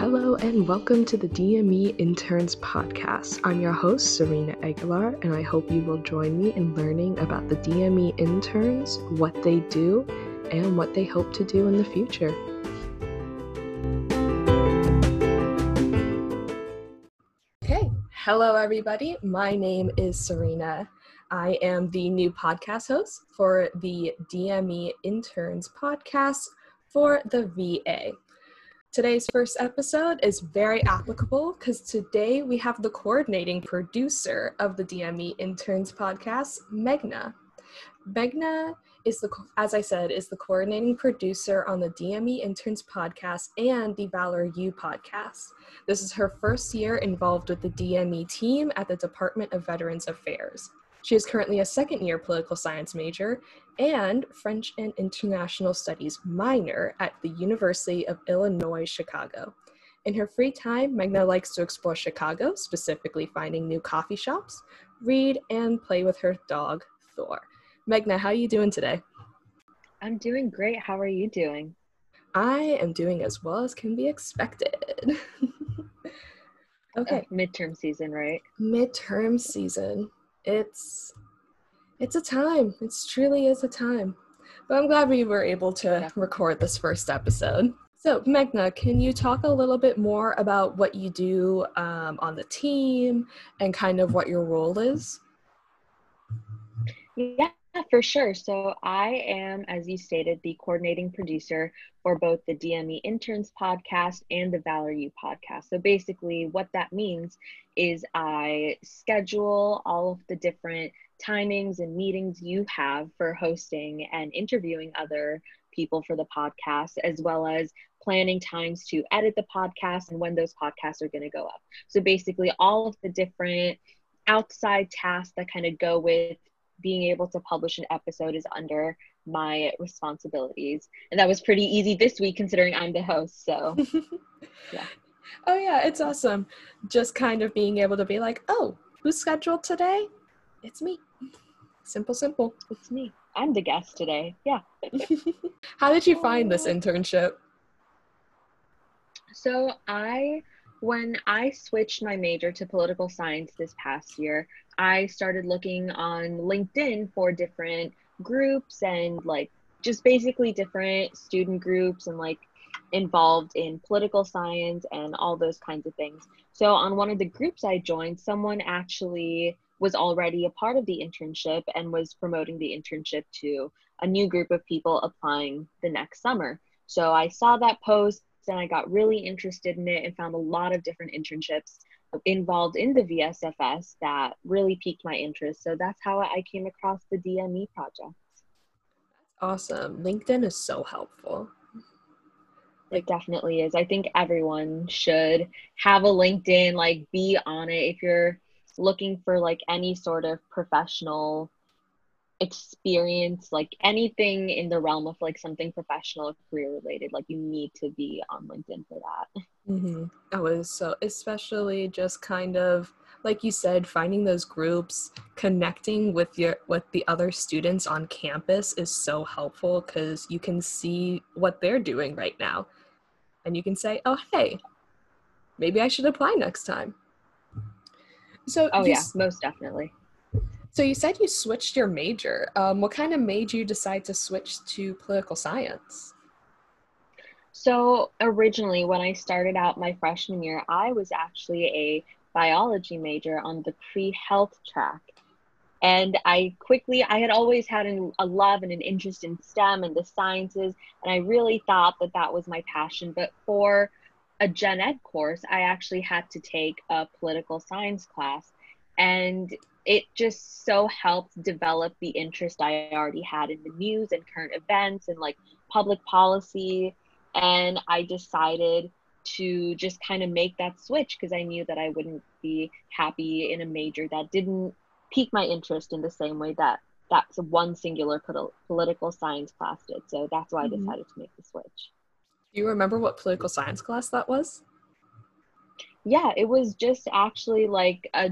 Hello and welcome to the DME Interns Podcast. I'm your host, Serena Aguilar, and I hope you will join me in learning about the DME interns, what they do, and what they hope to do in the future. Okay, hello everybody. My name is Serena. I am the new podcast host for the DME Interns Podcast for the VA. Today's first episode is very applicable because today we have the coordinating producer of the DME Interns Podcast, Meghna. Meghna is as I said, is the coordinating producer on the DME Interns Podcast and the Valor U podcast. This is her first year involved with the DME team at the Department of Veterans Affairs. She is currently a second-year political science major and French and International Studies minor at the University of Illinois, Chicago. In her free time, Meghna likes to explore Chicago, specifically finding new coffee shops, read, and play with her dog, Thor. Meghna, how are you doing today? I'm doing great. How are you doing? I am doing as well as can be expected. Okay. Midterm season, right? Midterm season. It's a time. It truly is a time. But I'm glad we were able to record this first episode. So, Meghna, can you talk a little bit more about what you do on the team and kind of what your role is? Yeah, for sure. So I am, as you stated, the coordinating producer for both the DME Interns podcast and the Valor U podcast. So basically what that means is I schedule all of the different timings and meetings you have for hosting and interviewing other people for the podcast, as well as planning times to edit the podcast and when those podcasts are going to go up. So basically all of the different outside tasks that kind of go with being able to publish an episode is under my responsibilities. And that was pretty easy this week considering I'm the host. So yeah. Oh yeah, it's awesome. Just kind of being able to be like, oh, who's scheduled today? It's me. Simple. It's me. I'm the guest today. Yeah. How did you find this internship? So when I switched my major to political science this past year, I started looking on LinkedIn for different groups and like just basically different student groups and like involved in political science and all those kinds of things. So on one of the groups I joined, someone actually was already a part of the internship and was promoting the internship to a new group of people applying the next summer. So I saw that post and I got really interested in it and found a lot of different internships involved in the VSFS that really piqued my interest. So that's how I came across the DME project. Awesome. LinkedIn is so helpful. It definitely is. I think everyone should have a LinkedIn, like be on it if you're looking for like any sort of professional experience, like anything in the realm of like something professional, career related, like you need to be on LinkedIn for that. Mm-hmm. Oh, it is so, especially just kind of like you said, finding those groups, connecting with the other students on campus is so helpful because you can see what they're doing right now, and you can say, "Oh, hey, maybe I should apply next time." So, most definitely. So you said you switched your major. What kind of made you decide to switch to political science? So originally when I started out my freshman year, I was actually a biology major on the pre-health track. And I had always had a love and an interest in STEM and the sciences. And I really thought that that was my passion. But for a gen ed course, I actually had to take a political science class. And it just so helped develop the interest I already had in the news and current events and like public policy. And I decided to just kind of make that switch because I knew that I wouldn't be happy in a major that didn't pique my interest in the same way that's one singular political science class did. So that's why I decided to make the switch. Do you remember what political science class that was? Yeah, it was just actually like a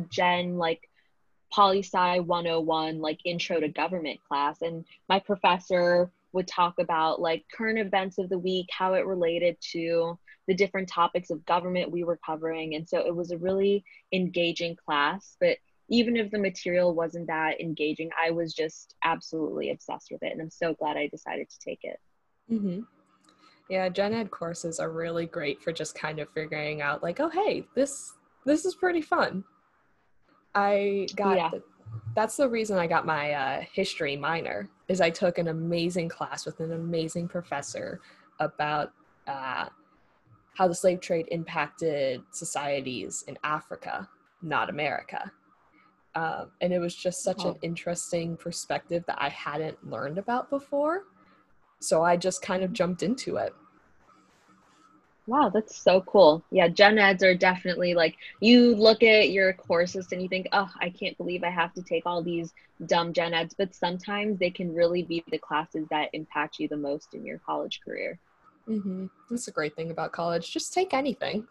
poli-sci 101 like intro to government class, and my professor would talk about like current events of the week, how it related to the different topics of government we were covering. And so it was a really engaging class, but even if the material wasn't that engaging, I was just absolutely obsessed with it. And I'm so glad I decided to take it. Mm-hmm. Yeah, gen ed courses are really great for just kind of figuring out like, oh, hey, this is pretty fun. That's the reason I got my history minor, is I took an amazing class with an amazing professor about how the slave trade impacted societies in Africa, not America. And it was just such an interesting perspective that I hadn't learned about before. So I just kind of jumped into it. Wow, that's so cool. Yeah, gen eds are definitely like, you look at your courses and you think, oh, I can't believe I have to take all these dumb gen eds, but sometimes they can really be the classes that impact you the most in your college career. Mm-hmm. That's a great thing about college. Just take anything.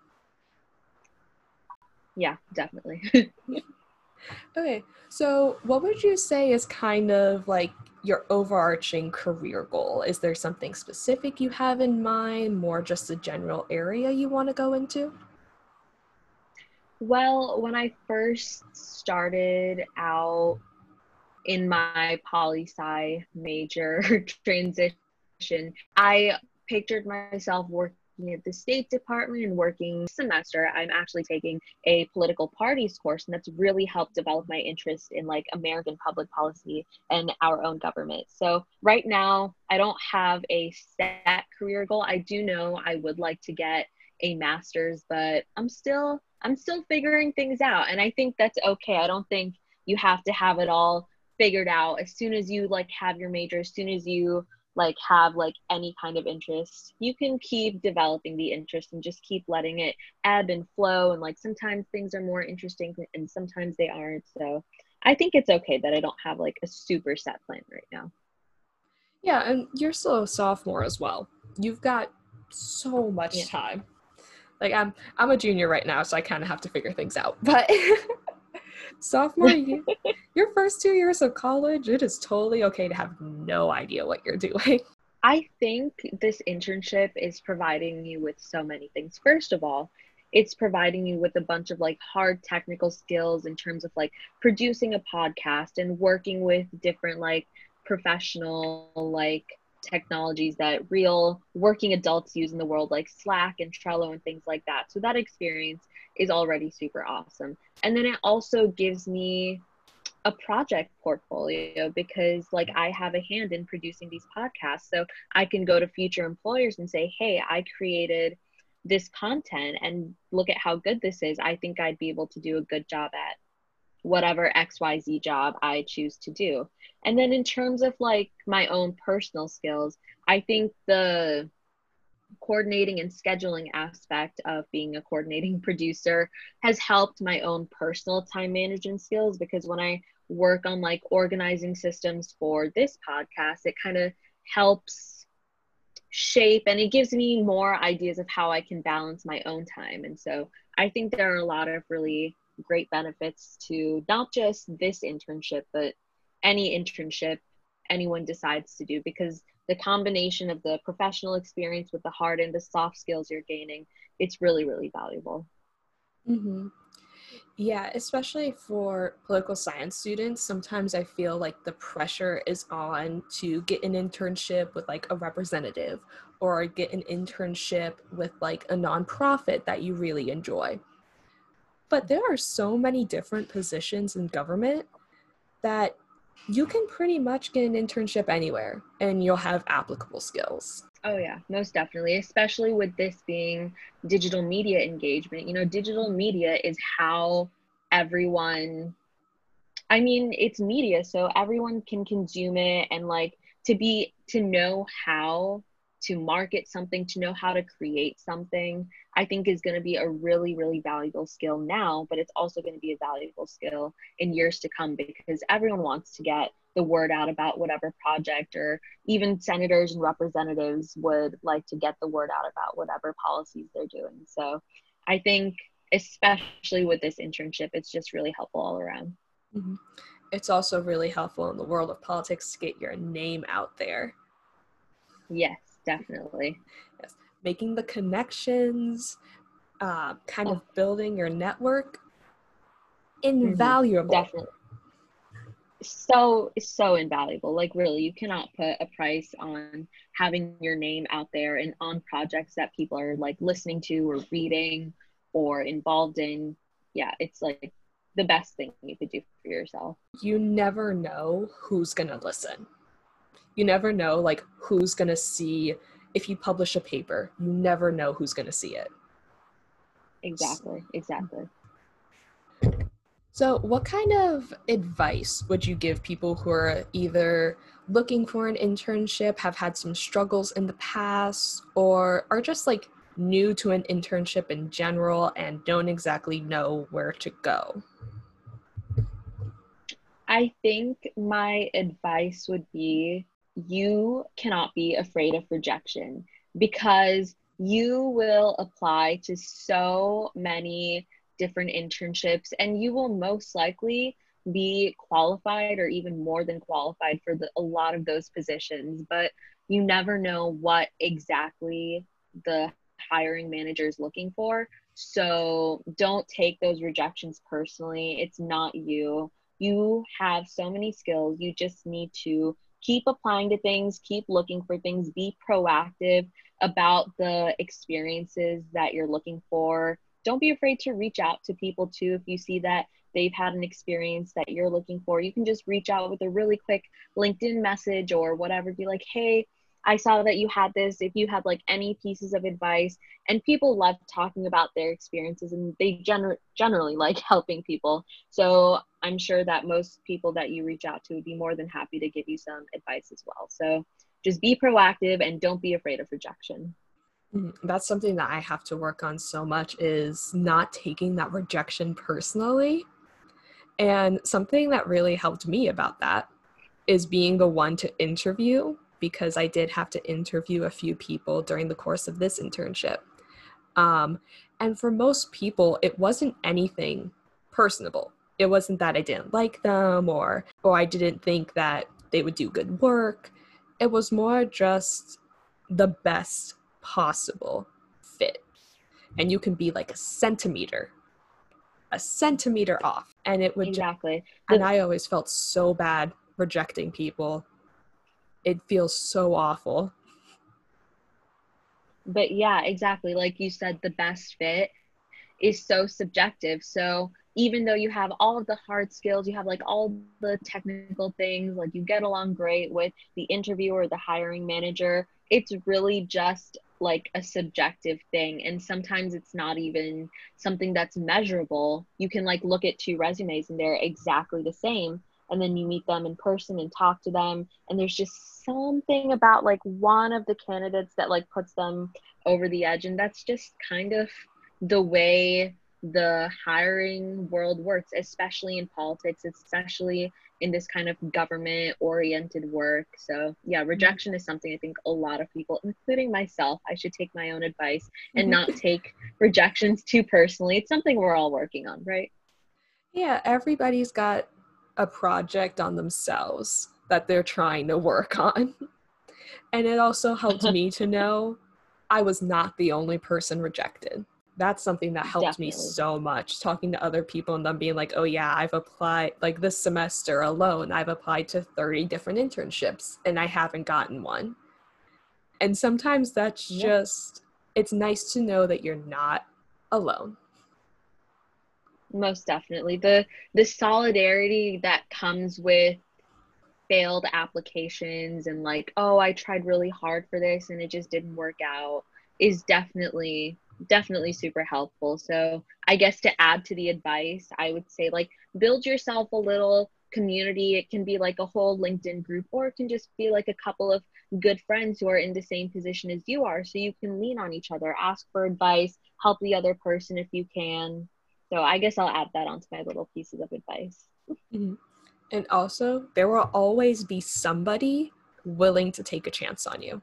Yeah, definitely. Okay, so what would you say is kind of like your overarching career goal? Is there something specific you have in mind, more just a general area you want to go into? Well, when I first started out in my poli-sci major transition, I pictured myself working at the State Department and working semester. I'm actually taking a political parties course, and that's really helped develop my interest in like American public policy and our own government. So right now, I don't have a set career goal. I do know I would like to get a master's, but I'm still figuring things out, and I think that's okay. I don't think you have to have it all figured out. As soon as you like have your major, as soon as you like have like any kind of interest, you can keep developing the interest and just keep letting it ebb and flow. And like sometimes things are more interesting and sometimes they aren't. So I think it's okay that I don't have like a super set plan right now. Yeah, and you're still a sophomore as well. You've got so much time. Like I'm a junior right now, so I kind of have to figure things out. But sophomore year, your first 2 years of college, it is totally okay to have no idea what you're doing. I think this internship is providing you with so many things. First of all, it's providing you with a bunch of like hard technical skills in terms of like producing a podcast and working with different like professional like technologies that real working adults use in the world, like Slack and Trello and things like that. So that experience is already super awesome. And then it also gives me a project portfolio because like I have a hand in producing these podcasts, so I can go to future employers and say, hey, I created this content and look at how good this is. I think I'd be able to do a good job at whatever XYZ job I choose to do. And then in terms of like my own personal skills, I think the coordinating and scheduling aspect of being a coordinating producer has helped my own personal time management skills, because when I work on like organizing systems for this podcast, it kind of helps shape and it gives me more ideas of how I can balance my own time. And so I think there are a lot of really great benefits to not just this internship, but any internship anyone decides to do, because the combination of the professional experience with the hard and the soft skills you're gaining, it's really, really valuable. Mm-hmm. Yeah, especially for political science students, sometimes I feel like the pressure is on to get an internship with like a representative or get an internship with like a nonprofit that you really enjoy. But there are so many different positions in government that you can pretty much get an internship anywhere and you'll have applicable skills. Oh yeah, most definitely, especially with this being digital media engagement. You know, digital media is how everyone, I mean, it's media, so everyone can consume it, and like to know how to market something, to know how to create something, I think is going to be a really, really valuable skill now, but it's also going to be a valuable skill in years to come, because everyone wants to get the word out about whatever project, or even senators and representatives would like to get the word out about whatever policies they're doing. So I think, especially with this internship, it's just really helpful all around. Mm-hmm. It's also really helpful in the world of politics to get your name out there. Yes, definitely. Yes. Making the connections, kind of Oh, building your network, mm-hmm. invaluable. Definitely. So invaluable. Like really, you cannot put a price on having your name out there and on projects that people are like listening to or reading or involved in. Yeah, it's like the best thing you could do for yourself. You never know who's going to listen. You never know like who's going to see if you publish a paper. You never know who's going to see it. Exactly. So, what kind of advice would you give people who are either looking for an internship, have had some struggles in the past, or are just like new to an internship in general and don't exactly know where to go? I think my advice would be you cannot be afraid of rejection because you will apply to so many different internships and you will most likely be qualified or even more than qualified for a lot of those positions, but you never know what exactly the hiring manager is looking for. So don't take those rejections personally. It's not you. You have so many skills. You just need to keep applying to things, keep looking for things, be proactive about the experiences that you're looking for. Don't be afraid to reach out to people too. If you see that they've had an experience that you're looking for, you can just reach out with a really quick LinkedIn message or whatever. Be like, hey, I saw that you had this. If you had like any pieces of advice, and people love talking about their experiences and they generally like helping people. So I'm sure that most people that you reach out to would be more than happy to give you some advice as well. So just be proactive and don't be afraid of rejection. That's something that I have to work on so much is not taking that rejection personally. And something that really helped me about that is being the one to interview because I did have to interview a few people during the course of this internship. Um, and for most people, it wasn't anything personable. It wasn't that I didn't like them or I didn't think that they would do good work. It was more just the best possible fit. And you can be like a centimeter off. And it would just, Exactly. and I always felt so bad rejecting people. It feels so awful. But yeah, exactly. Like you said, the best fit is so subjective. So even though you have all of the hard skills, you have like all the technical things, like you get along great with the interviewer, the hiring manager, it's really just like a subjective thing. And sometimes it's not even something that's measurable. You can like look at two resumes and they're exactly the same. And then you meet them in person and talk to them. And there's just something about like one of the candidates that like puts them over the edge. And that's just kind of the way the hiring world works, especially in politics, especially in this kind of government oriented work. So, yeah, rejection is something I think a lot of people, including myself, I should take my own advice and not take rejections too personally. It's something we're all working on, right? Yeah, everybody's got a project on themselves that they're trying to work on. And it also helped me to know I was not the only person rejected. That's something that helped me Definitely. so much, talking to other people and them being like, oh yeah, I've applied, like this semester alone, I've applied to 30 different internships and I haven't gotten one. And sometimes that's Yeah. just, it's nice to know that you're not alone. Most definitely. The solidarity that comes with failed applications and like, oh, I tried really hard for this and it just didn't work out is definitely super helpful. So I guess to add to the advice, I would say like build yourself a little community. It can be like a whole LinkedIn group, or it can just be like a couple of good friends who are in the same position as you are. So you can lean on each other, ask for advice, help the other person if you can. So I guess I'll add that onto my little pieces of advice. Mhm. And also, there will always be somebody willing to take a chance on you.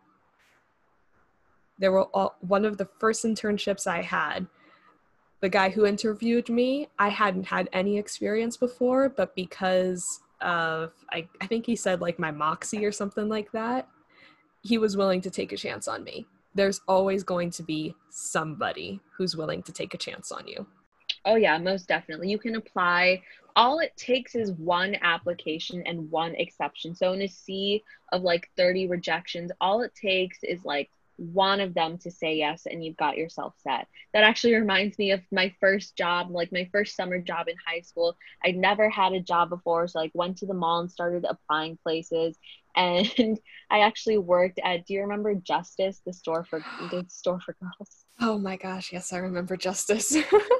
One of the first internships I had, the guy who interviewed me, I hadn't had any experience before, but because of, I think he said like my moxie or something like that, he was willing to take a chance on me. There's always going to be somebody who's willing to take a chance on you. Oh yeah, most definitely. You can apply. All it takes is one application and one exception. So in a sea of like 30 rejections, all it takes is like one of them to say yes, and you've got yourself set. That actually reminds me of my first job, like my first summer job in high school. I'd never had a job before, so like went to the mall and started applying places. And I actually worked at, do you remember Justice, the store for girls? Oh my gosh, yes, I remember Justice.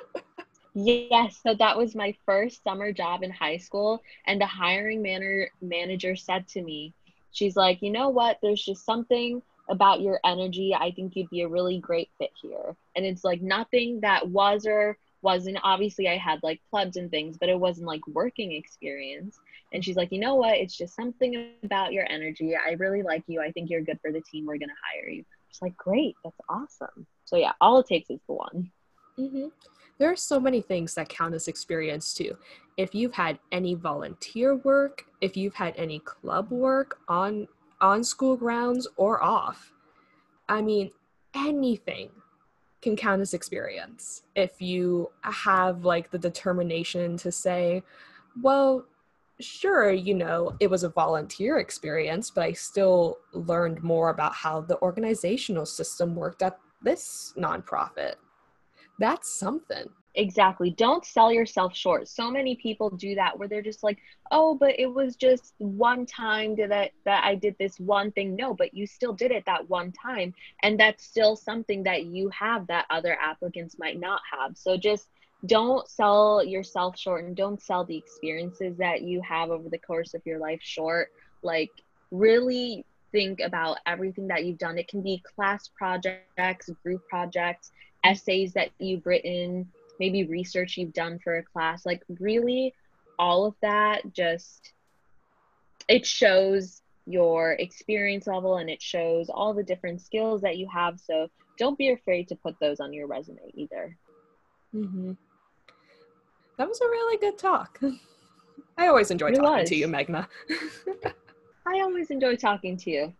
Yes, so that was my first summer job in high school, and the hiring manager said to me, she's like, you know what, there's just something about your energy. I think you'd be a really great fit here. And it's like nothing that was or wasn't, obviously I had like clubs and things, but it wasn't like working experience. And she's like, you know what, it's just something about your energy. I really like you. I think you're good for the team. We're going to hire you. She's like, great, that's awesome. So yeah, all it takes is the one. Mm-hmm. There are so many things that count as experience too. If you've had any volunteer work, if you've had any club work on school grounds or off, I mean, anything can count as experience. If you have like the determination to say, well, sure, it was a volunteer experience, but I still learned more about how the organizational system worked at this nonprofit. That's something. Exactly. Don't sell yourself short. So many people do that where they're just like, oh, but it was just one time that I did this one thing. No, but you still did it that one time. And that's still something that you have that other applicants might not have. So just don't sell yourself short, and don't sell the experiences that you have over the course of your life short. Like, really think about everything that you've done. It can be class projects, group projects, essays that you've written, maybe research you've done for a class. Like, really, all of that, just, it shows your experience level, and it shows all the different skills that you have. So don't be afraid to put those on your resume either. Mm-hmm. That was a really good talk. I always enjoy talking to you, Meghna. I always enjoy talking to you.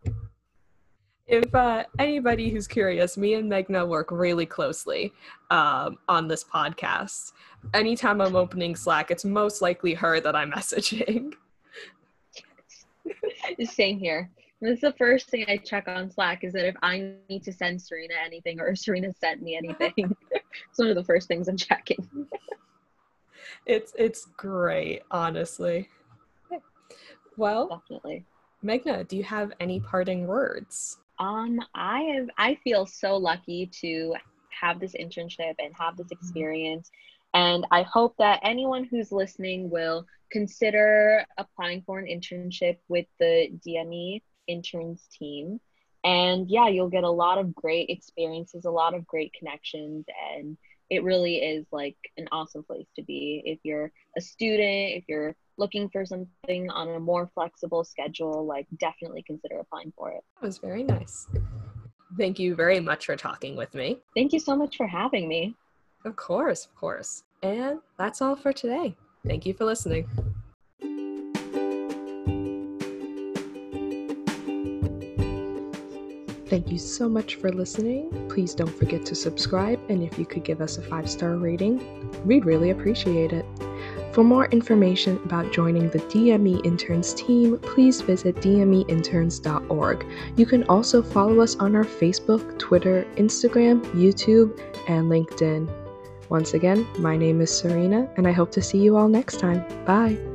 If anybody who's curious, me and Meghna work really closely on this podcast. Anytime I'm opening Slack, it's most likely her that I'm messaging. Same here. This is the first thing I check on Slack, is that if I need to send Serena anything or Serena sent me anything. It's one of the first things I'm checking. It's great, honestly. Well, definitely. Meghna, do you have any parting words? I feel so lucky to have this internship and have this experience. And I hope that anyone who's listening will consider applying for an internship with the DME interns team. And yeah, you'll get a lot of great experiences, a lot of great connections, and it really is like an awesome place to be. If you're a student, if you're looking for something on a more flexible schedule, like, definitely consider applying for it. That was very nice. Thank you very much for talking with me. Thank you so much for having me. Of course, of course. And that's all for today. Thank you for listening. Thank you so much for listening. Please don't forget to subscribe, and if you could give us a 5-star rating, we'd really appreciate it. For more information about joining the DME Interns team, please visit dmeinterns.org. You can also follow us on our Facebook, Twitter, Instagram, YouTube, and LinkedIn. Once again, my name is Serena, and I hope to see you all next time. Bye!